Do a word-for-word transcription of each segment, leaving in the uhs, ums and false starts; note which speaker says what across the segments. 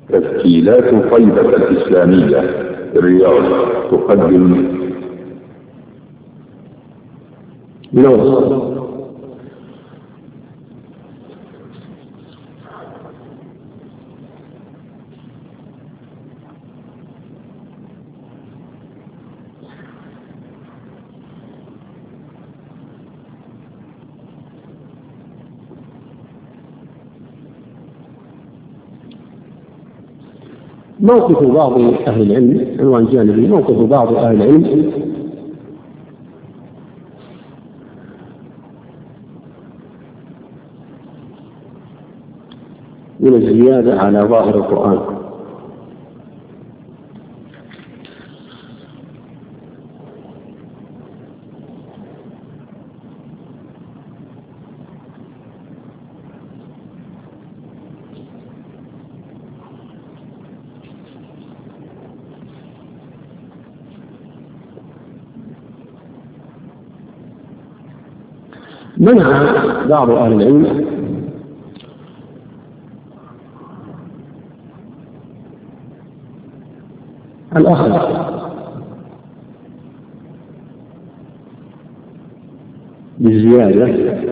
Speaker 1: تسجيلات طيبة الإسلامية الرياض تقدم
Speaker 2: نور موقف بعض أهل العلم، عنوان جانبي، موقف بعض أهل العلم من الزيادة على ظاهر القرآن. منع بعض أهل العلم الأخذ بالزيادة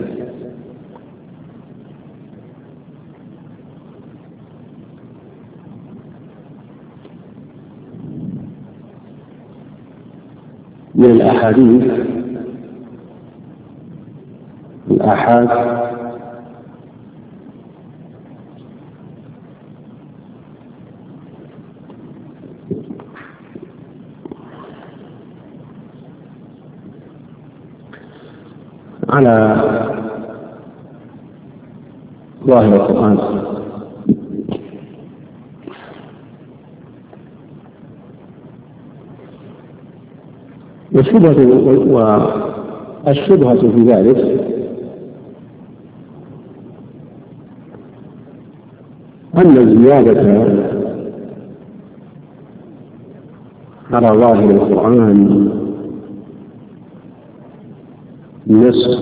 Speaker 2: من الأحاديث الآحاد على ظاهر القرآن. والشبهة والشبهة في ذلك أن الزيادة على ظاهر القرآن نسخ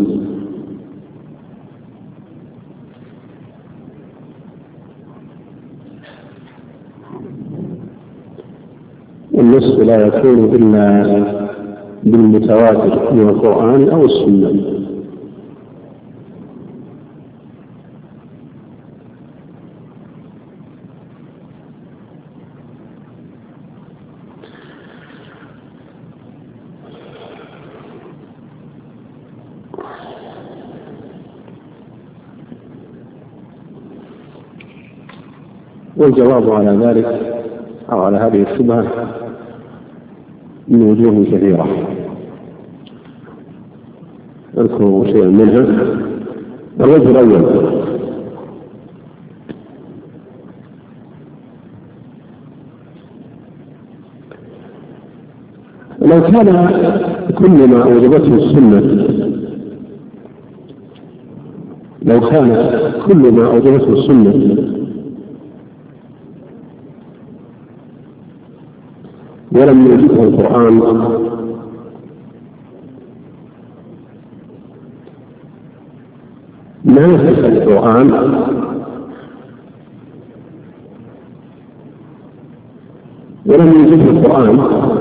Speaker 2: والنسخ لا يكون إلا بالمتواتر من القرآن أو السنة. والجواب على ذلك أو على هذه الشبهة من وجوه كثيرة، أذكر شيئا منها. الوجه الأول: لو كان كل ما أوجبته السنة لو كان كل ما أوجبته السنة ولم يوجبه القرآن ما نسخ القرآن ولم يوجبه القرآن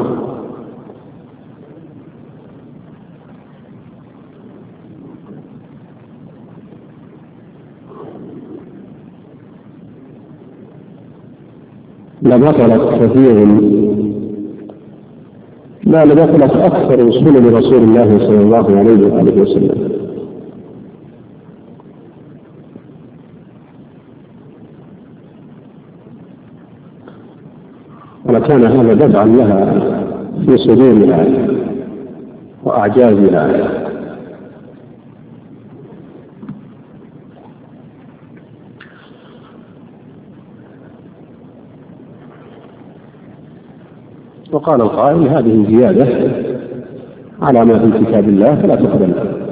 Speaker 2: لبطلت كثير لا لبطلت أكثر سنن رسول الله صلى الله عليه وآله وسلم. ولكان هذا دفعا لها في صدورها وأعجازها. وقال القائل: هذه زيادة على ما في كتاب الله فلا تقبل.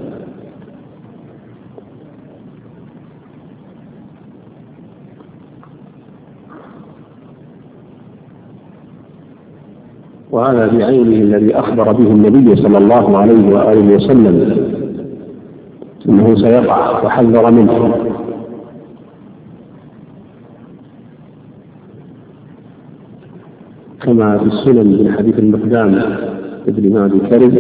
Speaker 2: وهذا بعينه الذي أخبر به النبي صلى الله عليه وآله وسلم أنه سيقع وحذر منه. كما في السنن من حديث المقدام ابن معدي كرب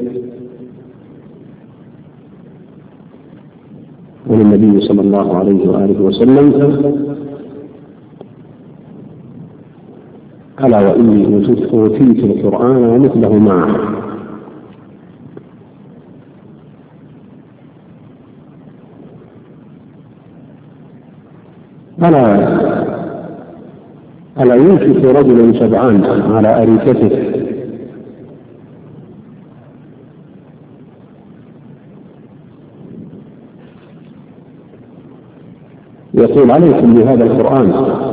Speaker 2: عن النبي صلى الله عليه وآله وسلم: ألا وإني أوتيت القرآن ومثله معه. ألا ألا يوشك رجل شبعان على أريكته يقول: عليكم بهذا القرآن،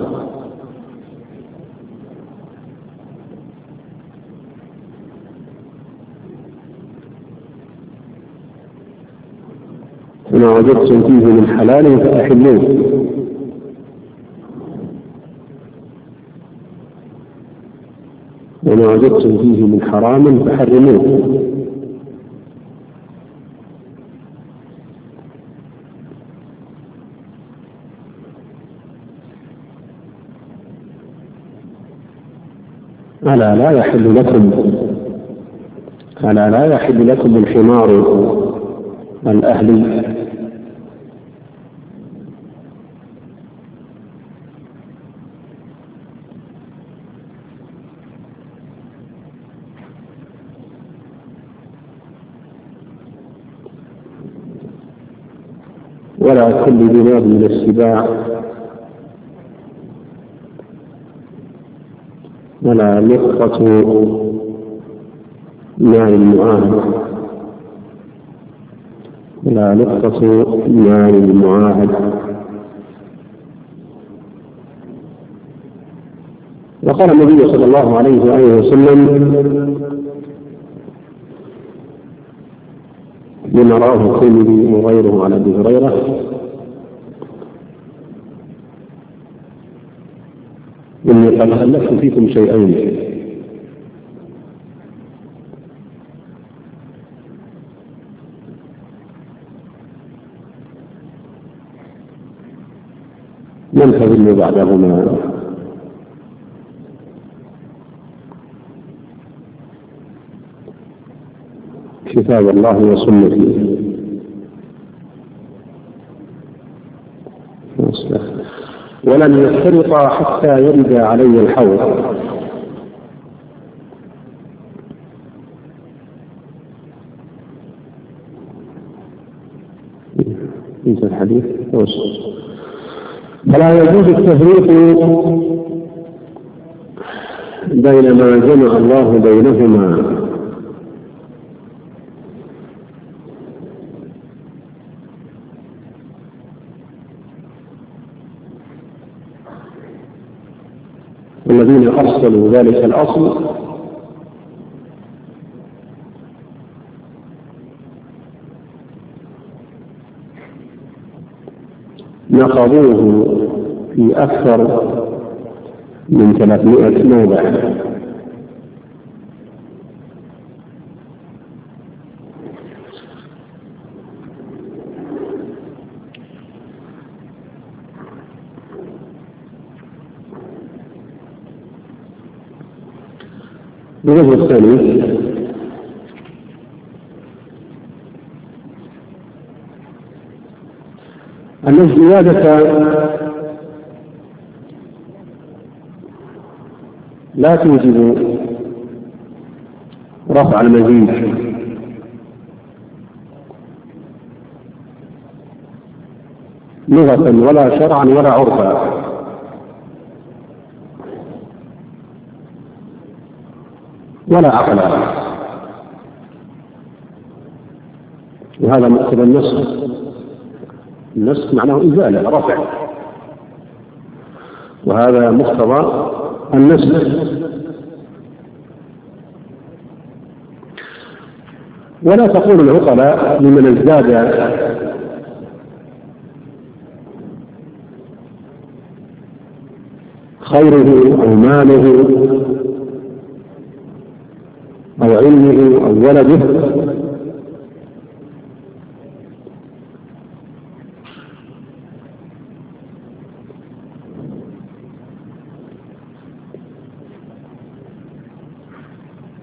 Speaker 2: وما وجدتم فيه من حلال فأحلوه، وما وجدتم فيه من حرام فحرموه. ألا لا يحل لكم ألا لا يحل لكم الحمار الأهلي ولا كل ذناب من السباع ولا لقطة مال المعاهد ولا لقطة مال المعاهد. وقال النبي صلى الله عليه وآله وسلم: لما رآه الترمذي وغيره عن أبي هريرة: إني قد خلفت فيكم شيئين، لن تضلوا بعدهما: كتاب الله وسنتي. ولن يفترق حتى يرد علي الحوض. انت الحديث فلا يجوز التفريق بين ما جمع الله بينهما الذين أرسلوا ذلك الأصل نقضوه في أكثر من ثلاثمائة موضع. الوجه الثاني: أن الزيادة لا توجب رفع المزيد، لغة ولا شرعا ولا عرفا، ولا عقلا. وهذا مقتضى النص. النص معناه إزالة رفع، وهذا مقتضى النص. ولا تقول العقلاء لمن ازداد خيره أو ماله أو علمه أو ولده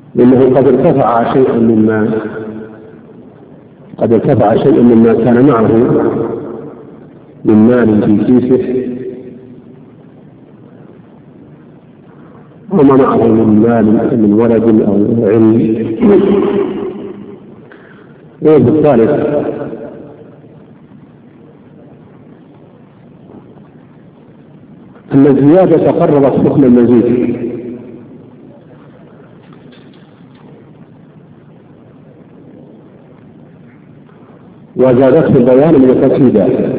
Speaker 2: إنه قد ارتفع شيء مما قد ارتفع شيء مما كان معه من مال في كيسه وما معه من مال من ولد أو علم. الوجه الثالث أن الزيادة قربت حكم المزيد، وزادته البيان من التأكيد،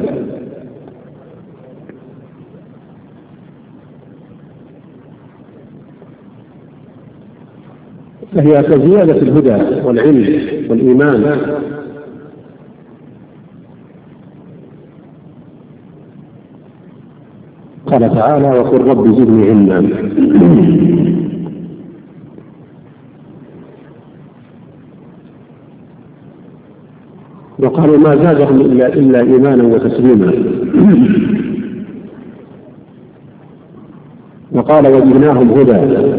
Speaker 2: فهي كزيادة الهدى والعلم والإيمان. قال تعالى: وقل رب زدني علما. وقالوا ما زادهم إلا, إلا إيمانا وتسليما. وقال وزدناهم هدى.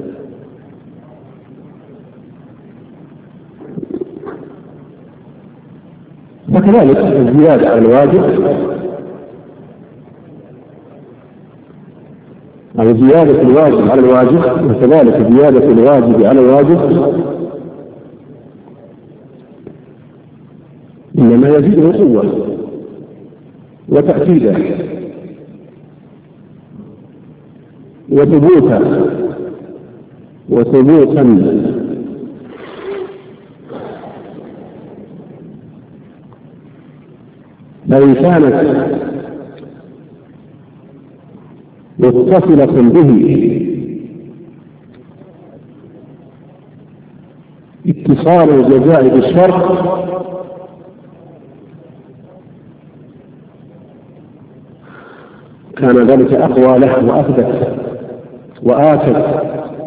Speaker 2: وكذلك الزيادة على الواجب أو زيادة الواجب على الواجب، وكذلك زيادة الواجب على الواجب إنما يزيده قوة وتأكيدا وثبوتا وثبوتا. فإن كانت متصلة به اتصال الجزاء بالشرط كان ذلك أقوى له وأثبت وآكد.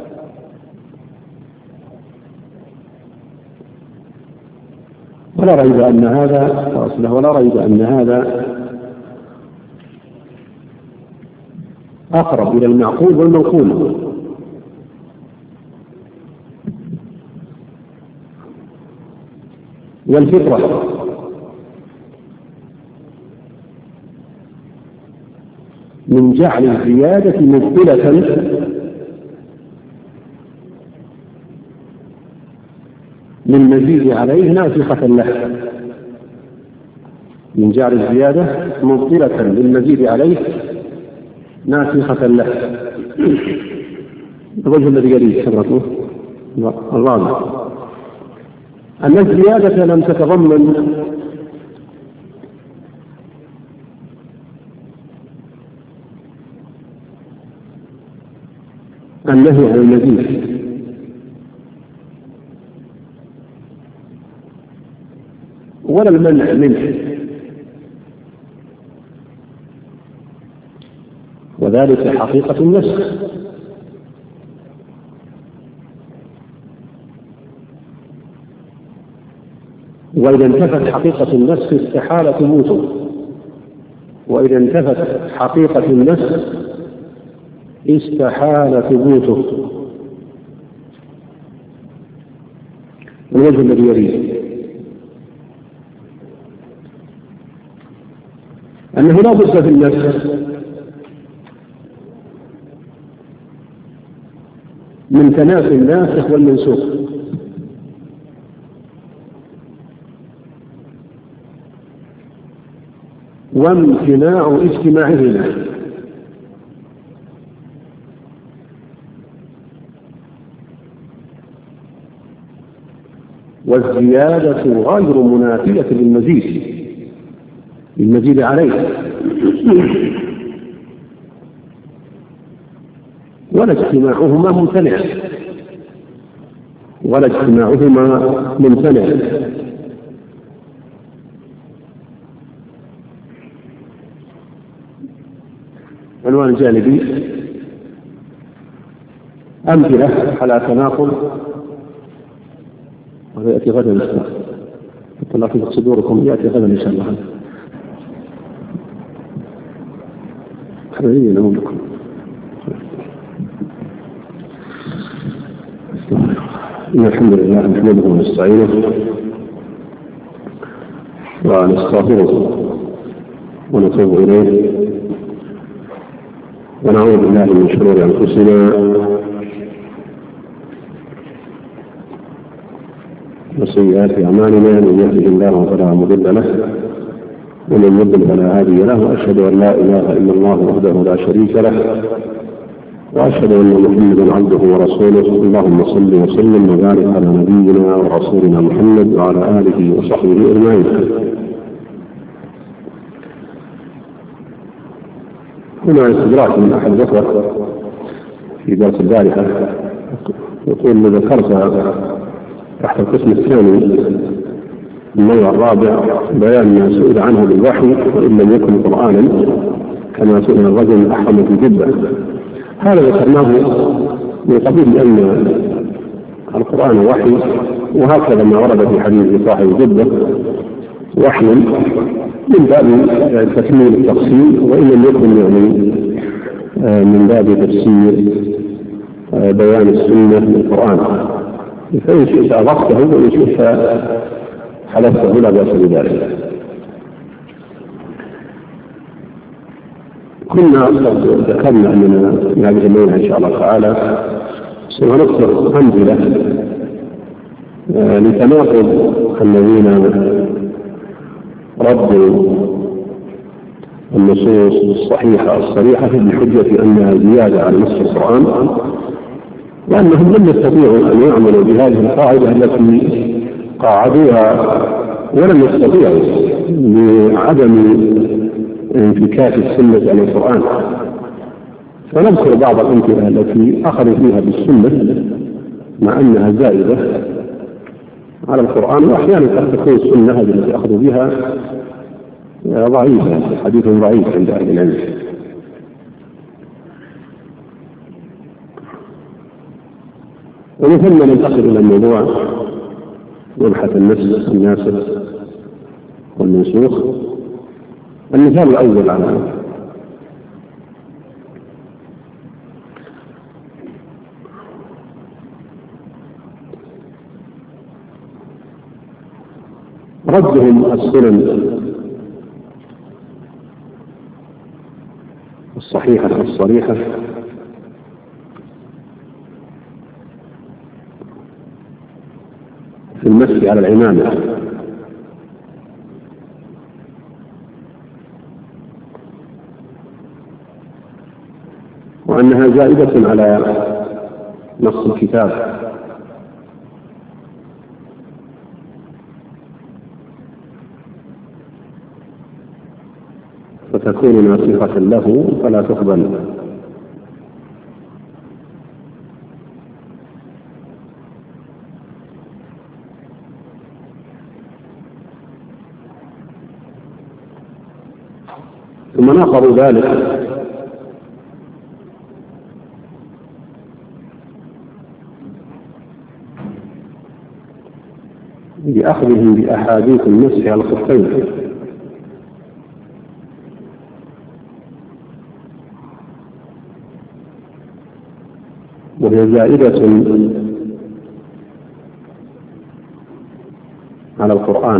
Speaker 2: ولا ريب أن هذا وأصله ولا ريب أن هذا أقرب إلى المعقول والمنقول. والفطرة من جعل الزيادة مبطلة للمزيد عليه ناسخة له، من جعل الزيادة مبطلة للمزيد عليه ناسخة له. الوجه الذي يليه حضرته الرابع أن الزيادة لم تتضمن النهي عن المزيد، ولا المنع منه، وذلك حقيقة النسخ. وإذا انتفت حقيقة النسخ استحال ثبوته، وإذا انتفت حقيقة النسخ استحال ثبوته. الوجه الذي يليه أنه لا بد في النسخ من تنافي الناسخ والمنسوخ، وامتناع اجتماعهما، والزيادة غير منافية للمزيد للمزيد عليه، ولا اجتماعهما ممتنع ولا اجتماعهما ممتنع. عنوان جانبي: أمثلة على تناقض. وهذا يأتي غدا إن شاء الله، الله في صدوركم يأتي غدا إن شاء الله. خليني نقول لكم إن الحمد لله نحمده ونستعينه ونستغفره ونتوب إليه ونعوذ بالله من شرور أنفسنا وسيئات أعمالنا. من يهده الله فلا مضل له ومن يضلل فلا هادي له، وأشهد أن لا إله إلا الله وحده لا شريك له، وأشهد أن محمدا عبده ورسوله. اللهم صل وسلم وبارك على نبينا ورسولنا محمد وعلى آله وصحبه أجمعين. هنا استدراك من أحد الأخوة في درس البارحة، يقول ذكرت تحت القسم الثاني النوع الرابع بيان ما سئل عنه بالوحي وإن لم يكن قرآنا، كما سئل الرجل أحرم في جبة. هذا ذكرناه من قبيل أن القرآن وحي، وهكذا ما ورد في حديث صاحب جبة وحي من باب تكميل التفسير، وإن لم يكن يعني من باب تفسير بيان السنة للقرآن. فإن شئت أضفته وإن شئت حلفته لا بأس بذلك. كنا ذكرنا أننا في هذه الليلة إن شاء الله تعالى سنذكر أمثلة لتناقض الذين ردوا النصوص الصحيحة الصريحة بحجة أنها زيادة على نص القرآن، وأنهم لم يستطيعوا أن يعملوا بهذه القاعدة التي قاعدوها، ولم يستطيعوا لعدم انفكاك السنة عن القرآن. فنذكر بعض الأمثلة التي أخذوا فيها بالسنة مع أنها زائدة على القرآن، وأحيانا قد تكون السنة هذه التي أخذوا بها ضعيفة، حديث ضعيف عند أهل العلم. ومن ثم ننتقل إلى الموضوع مبحث النسخ الناسخ والمنسوخ. المثال الأول على ردهم السنن الصحيحة الصريحة في المسح على العمامة، وأنها زائدة على نص الكتاب، فتكون ناسخة له فلا تقبل. ثم ناقضوا ذلك بأخذهم بأحاديث المسح على الخفين، وهي زائدة على القرآن،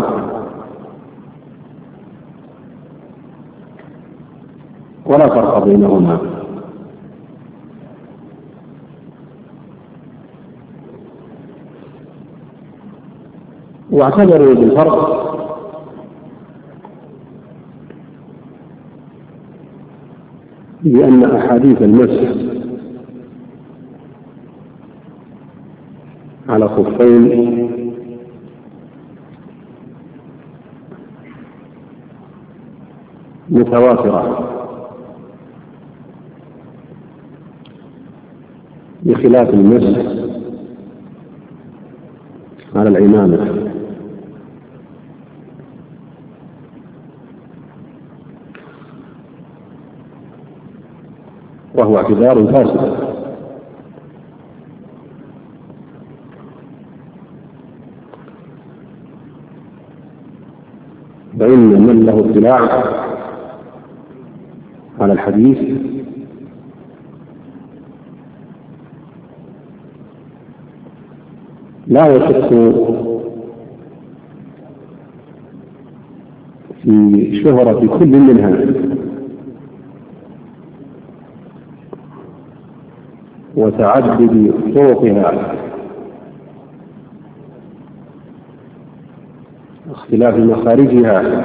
Speaker 2: ولا فرق بينهما. واعتبروا بالفرق بأن أحاديث المسح على خفين متواترة بخلاف المسح على العمامة، وهو اعتبار فاسد. فإن من له اطلاع على الحديث لا يشك في شهرة كل منها وتعدد طرقها واختلاف مخارجها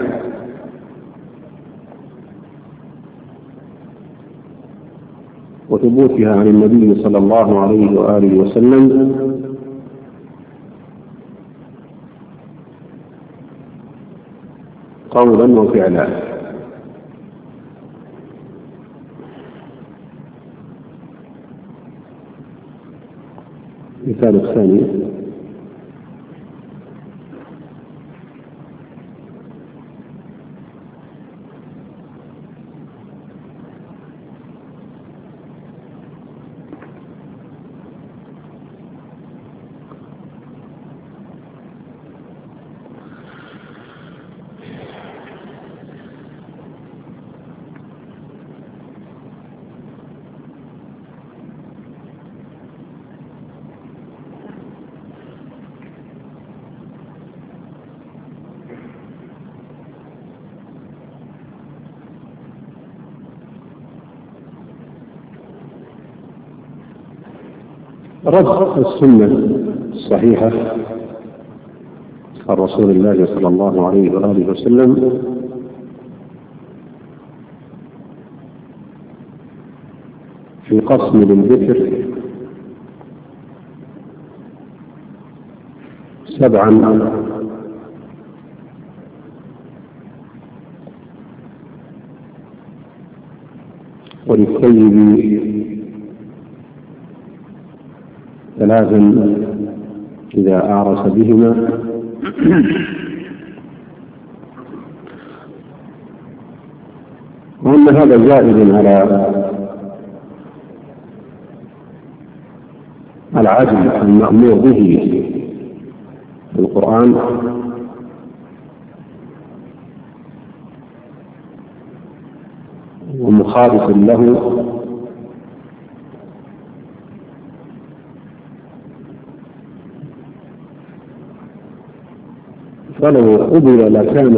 Speaker 2: وثبوتها عن النبي صلى الله عليه وآله وسلم قولا وفعلا. مثال الثاني رد السنة الصحيحة عن رسول الله صلى الله عليه وآله وسلم في قسم للذكر سبعا وللطيب ثلاثا إذا أعرس بهما وأن هذا زائد على العدل المأمور به في القرآن ومخالف له فلو قبل لكان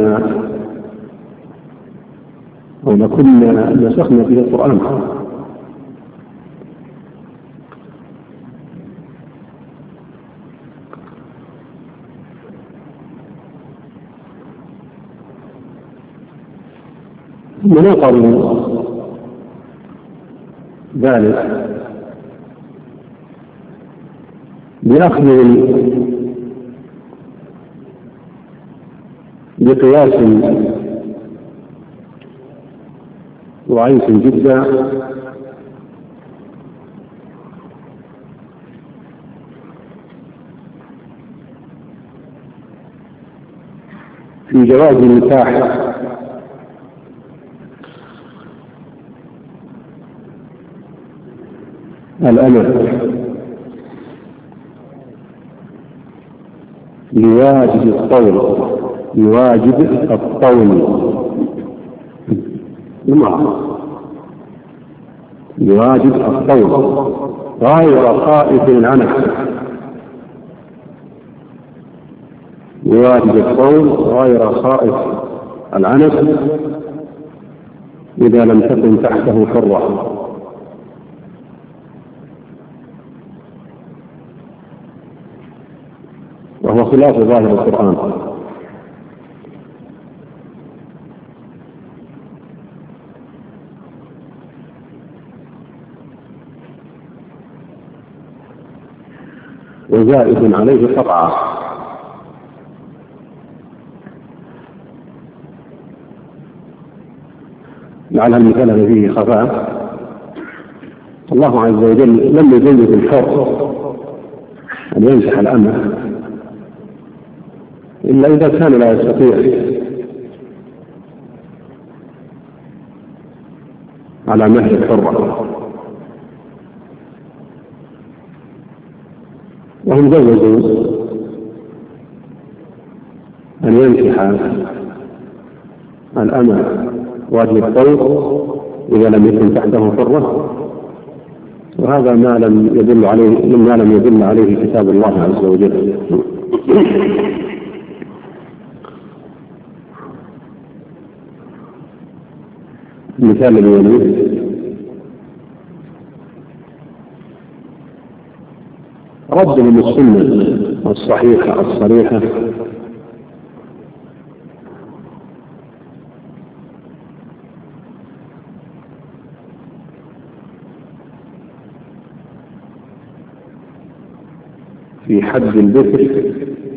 Speaker 2: أو لكنا نسخنا به القرآن. مناقض ذلك بأخذ بقياس ضعيف جدا في جواز النكاح الأمر لواجب الطول لواجب الطول لواجب الطول غير خائف العنف لواجب الطول غير خائف العنف إذا لم تكن تحته حرة. وهو خلاف ظاهر القرآن. وزائد عليه قطعا لعل المثال فيه خفاء. الله عز وجل لم يجوز الحر أن ينكح الأمة إلا إذا كان لا يستطيع على مهر الحرة، وهم جوزوا أن ينكح الأمة واجب الطول إذا لم يكن تحته حرة، وهذا ما لم يدل عليه ما لم يدل عليه كتاب الله عز وجل. المثال الذي يليه ردهم السنة الصحيحة الصريحة في حد الذكر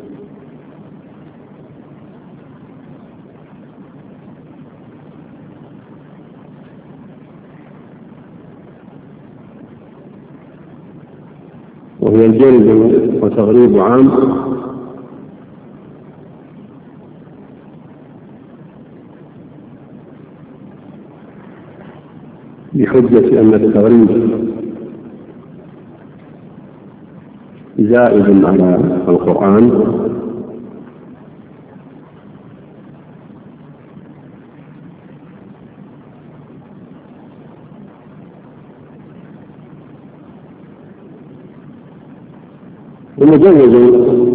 Speaker 2: وهي الجلد وتغريب عام بحجة أن التغريب زائد على القرآن ومجوز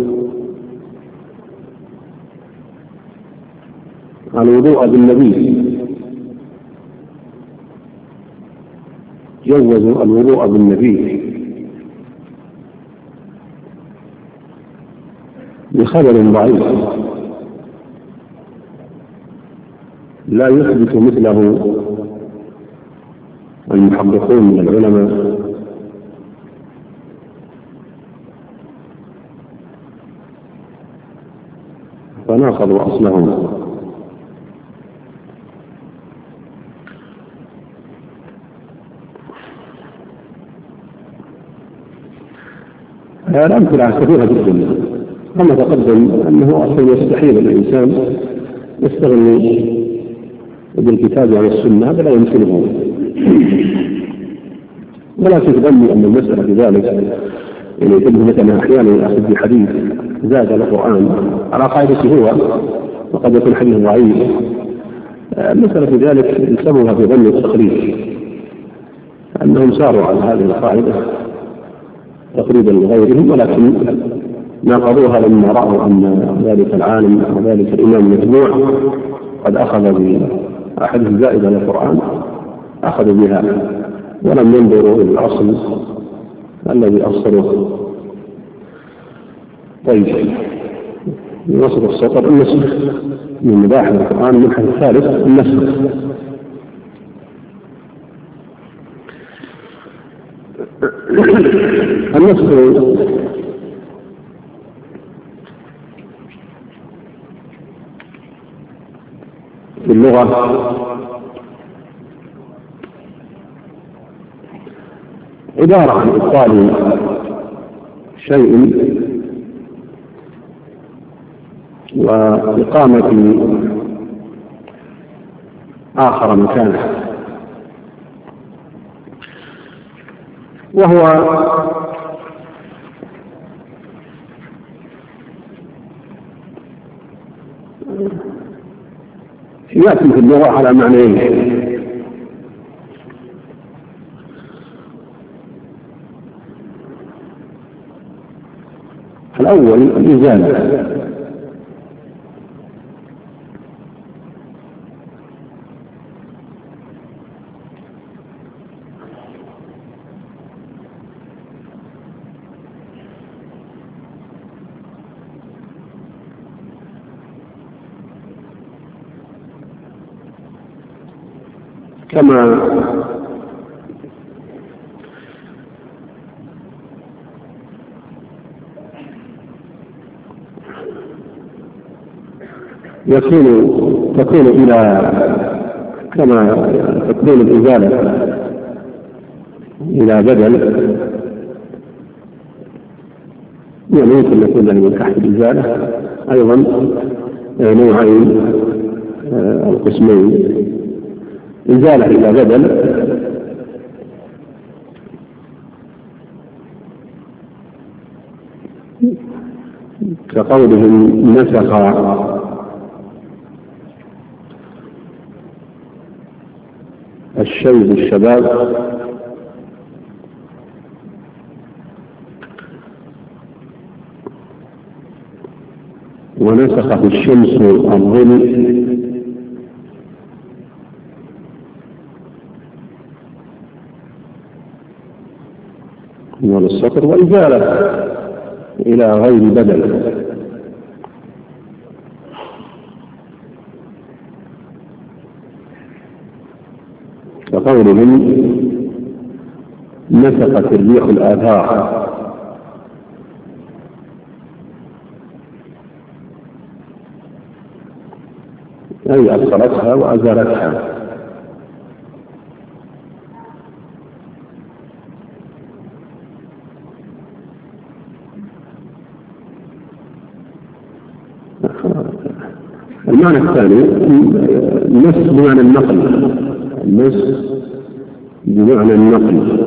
Speaker 2: الوضوء بالنبي جوزوا الوضوء بالنبي بخبر ضعيف لا يثبت مثله المحققون من العلماء فناقضوا أصلهم. الأمثلة كثيرة جدا، كما تقدم أنه أصلا يستحيل الإنسان يستغني بالكتاب عن السنة، هذا لا يمكنه، ولكن تظني أن المسألة في ذلك يعني تجد مثلا أحيانا يأخذ بحديث زاد القرآن على قاعدته هو وقد يكون حديث ضعيف. المسألة في ذلك سببها في ظن التقليد، أنهم ساروا على هذه القاعدة تقريبا لغيرهم، ولكن ناقضوها لما رأوا أن ذلك العالم وذلك الإمام المتبوع قد أخذ بأحاديث زائدة للقرآن أخذوا بها ولم ينظروا إلى الأصل الذي أصلوه. طيب، وصف السطر النسخ من مباحث القرآن. المبحث الثالث النسخ. النسخ في اللغة عبارة عن إبطال شيء وإقامة آخر مكانه، وهو يأتي في اللغة على معنيين. الأول الإزالة، كما يكون تكون إلى كما تكون الإزالة إلى بدل، يعني يمكن يكون من تحت الإزالة أيضا نوعين القسمين، إزالة إلى بدل كقولهم نسخ الشيب الشباب ونسخت الشمس الظل من السطر وإزالة إلى غير بدل. كقولهم نسخت الريح الآثار، أي أبصرتها وأزالتها. المعنى الثاني النسخ بمعنى النقل، النسخ بمعنى النقل.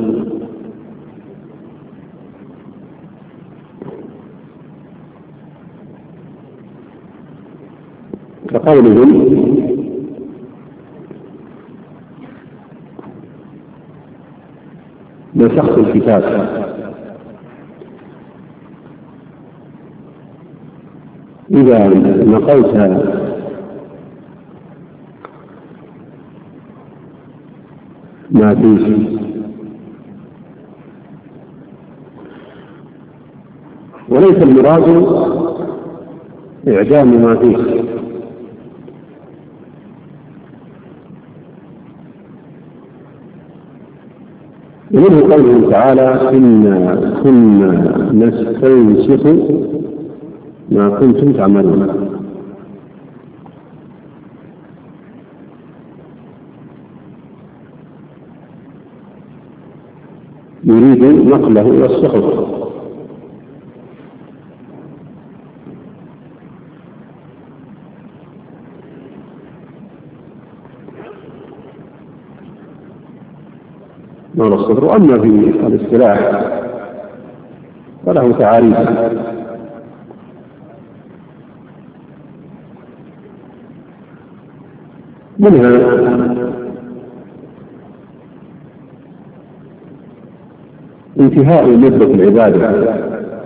Speaker 2: كقولهم نسخت الكتاب، إذا نقلت ما فيه وليس المراد إعدام ما فيه، ومنه قوله تعالى إنا كنا نستنسخ ما كنتم تعملون. يريد نقله إلى الصحف. نقل الصدر. أما في الاصطلاح فله تعاريف، منها انتهاء مدة العبادة،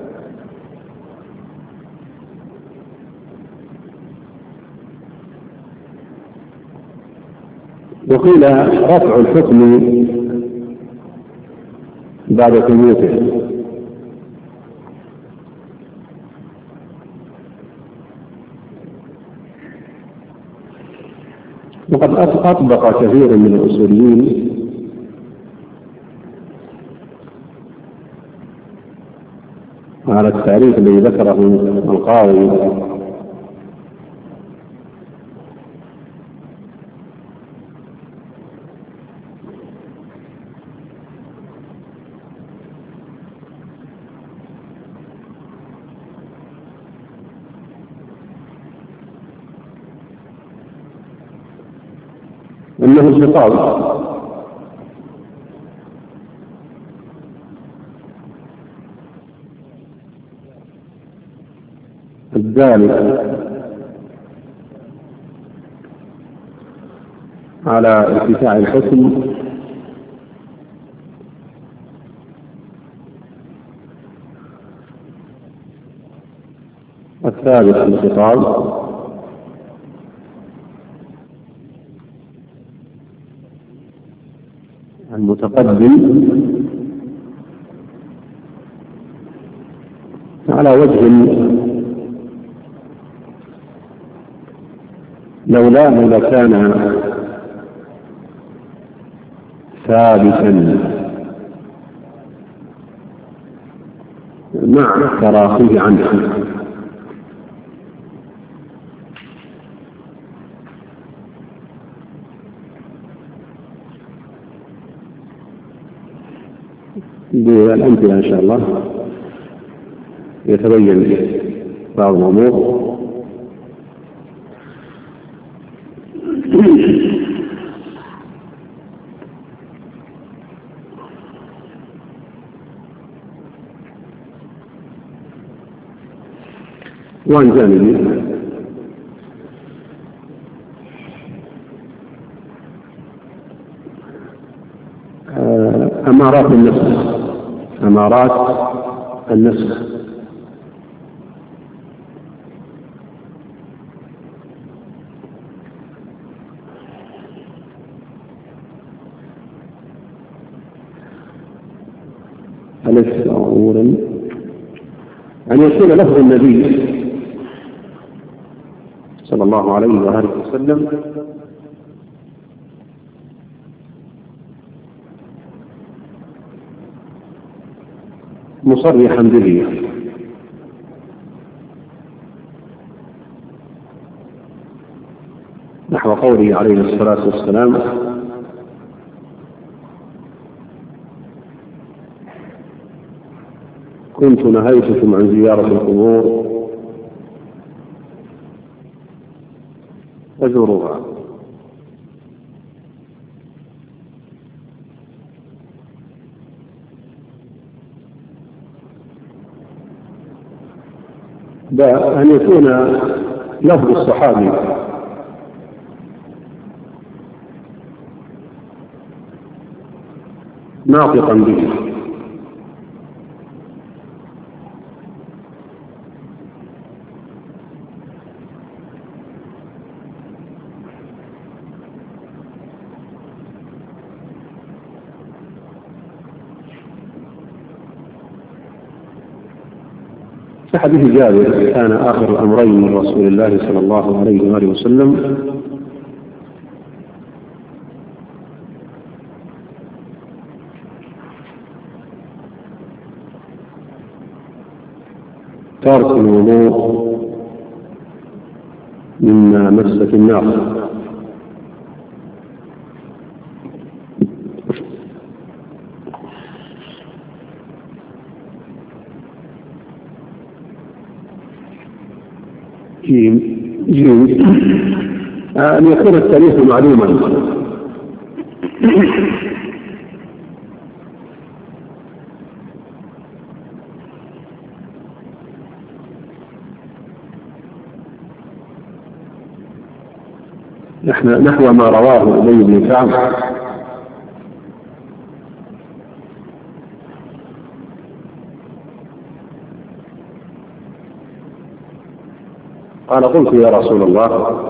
Speaker 2: وقيل رفع الحكم بعد ثبوته، وقد أطبق كثير من الأصوليين على التعريف الذي ذكره القاضي أنه الخطاب الدال على ارتفاع الحكم الثابت في الخطاب المتقدم على وجه لولاه لكان ثابتا مع تراخيه عنه. بالأمثلة إن شاء الله يتبين بعض الأمور. وعن جانب أمارات النسخ، أمارات النسخ ألف أولا أن يكون لفظ النبي صلى الله عليه وآله وسلم مصرحا به، نحو قوله عليه الصلاة والسلام: كنت نهيتكم عن زيارة القبور فزوروها. أن يكون لفظ الصحابي ناطقا به، في حديث جابر: كان آخر الأمرين من رسول الله صلى الله عليه وآله وسلم ترك الوضوء مما مست النار. جيم أن يكون التاريخ معلوما، نحن نحو ما رواه أبي بن كعب قال: قلت يا رسول الله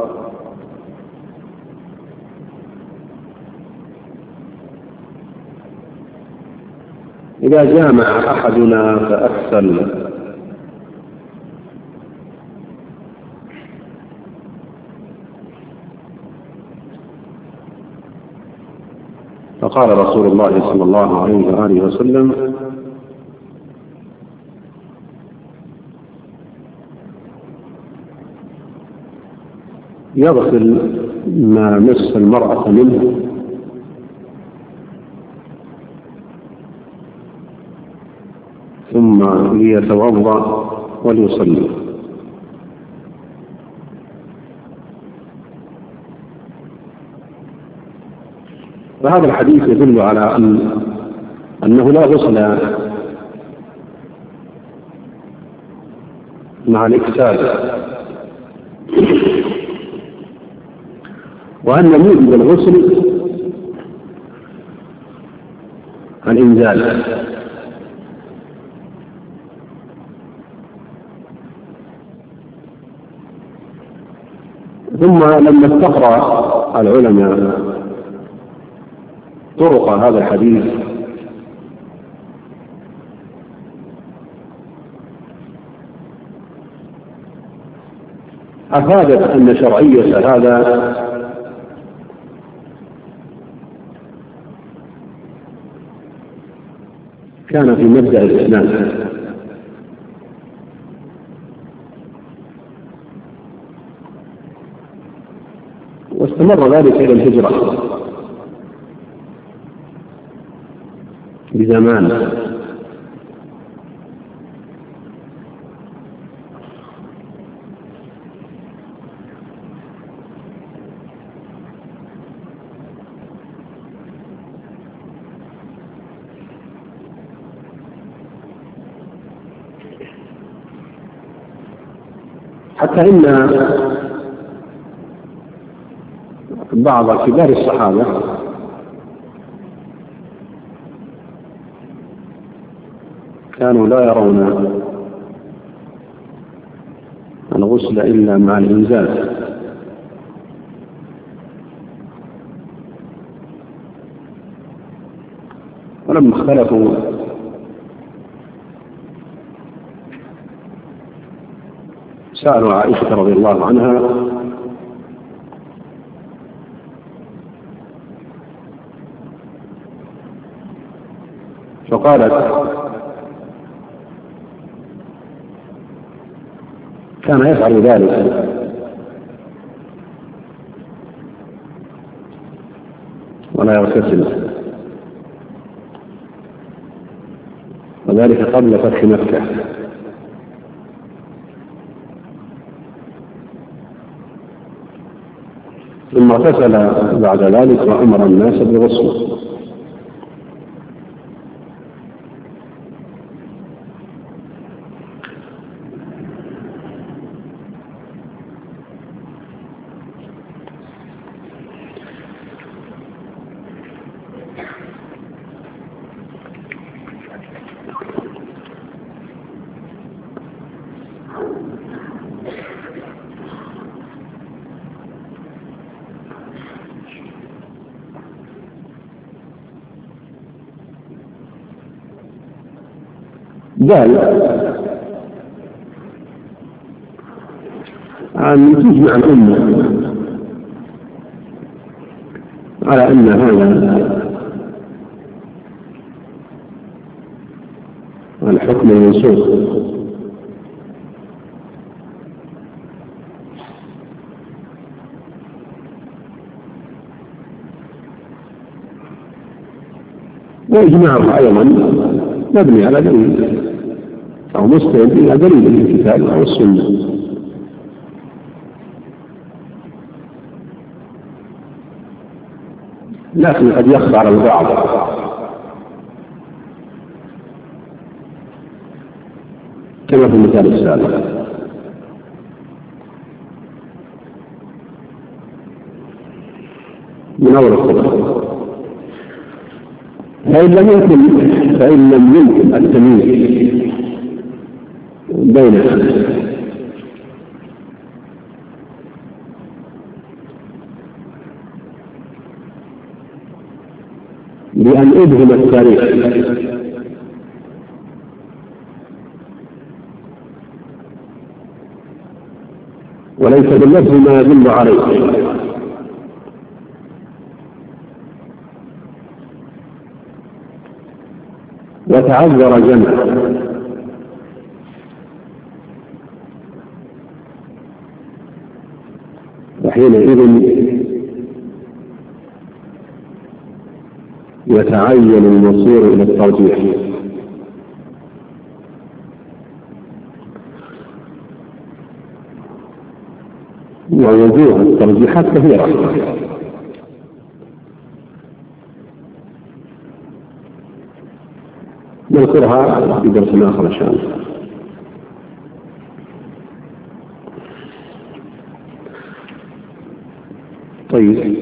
Speaker 2: إذا جامع أحدنا فأكسل فقال رسول الله صلى الله عليه وآله وسلم: يغسل ما مس المرأة منه ثم ليتوضأ وليصلي. فهذا الحديث يدل على أن أنه لا غسل مع الإكسال، وأن موجب الغسل الإنزال. ثم لما استقرأ العلماء طرق هذا الحديث أفادت أن شرعية هذا كان في مبدأ الإسلام، واستمر ذلك إلى الهجرة بزمان. حتى إن بعض كبار الصحابة كانوا لا يرون الغسل إلا مع الإنزال، ولما اختلفوا سألوا عائشة رضي الله عنها فقالت كان يفعل ذلك ولا يغتسل، وذلك قبل فتح مكة، ثم اغتسل بعد ذلك وأمر الناس بالغسل. قال أن تجمع الأمة على أن هذا الحكم منسوخ، وإجماعه أيضا مبني على دليل أو مستند إلى دليل من الكتاب أو السنة. لكن قد يخفى على البعض كما في المثال السابق، من أول الخطبة، فإن لم يمكن فإن لم يمكن التمييز بين بأن أبهم التاريخ وليس باللفظ ما يدل عليه، وتعذر جمع وحينئذ يتعين المصير إلى الترجيح، ووجوه الترجيحات كثيرة، نذكرها في درس آخر إن شاء الله. طيب،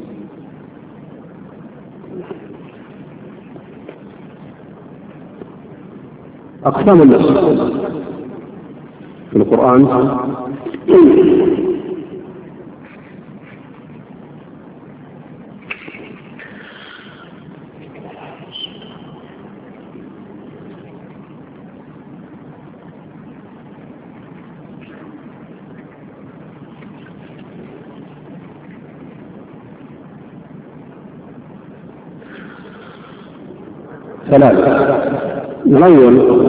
Speaker 2: أقسام النص في القرآن ثلاثة. الأول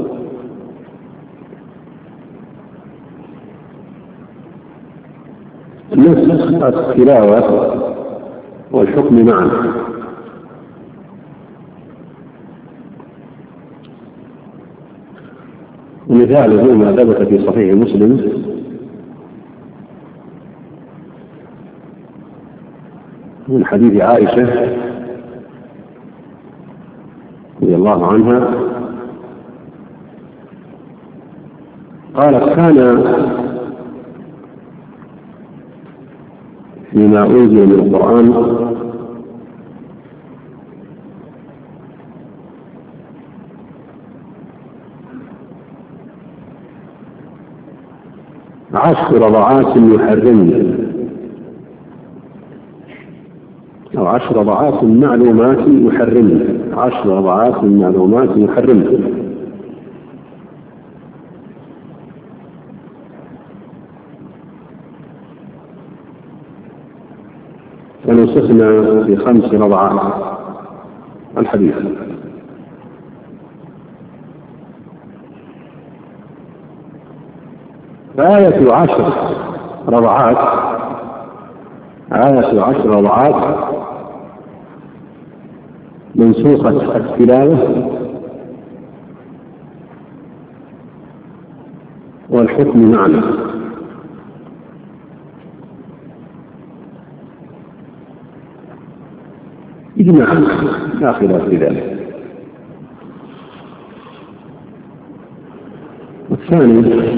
Speaker 2: نسخ التلاوة والحكم معا، ومثاله ما ثبت في صحيح مسلم من حديث عائشة رضي الله عنها قالت كان فيما أنزل من القرآن عشر رضعات يحرمن أو عشر رضعات معلومات يحرمن عشر رضعات معلومات يحرمن ونسخنا في خمس رضعات الحديث. آية عشر رضعات آية عشر رضعات منسوخة التلاوة والحكم معنا، إجماعا لا خلاف في ذلك. والثاني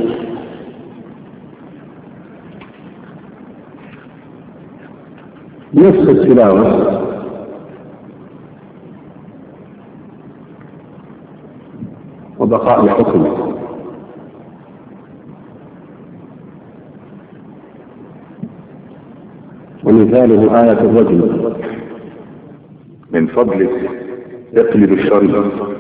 Speaker 2: نفس التلاوة وبقاء الحكم، ومثاله آية الرجل
Speaker 1: من فضلك اقلب الشريط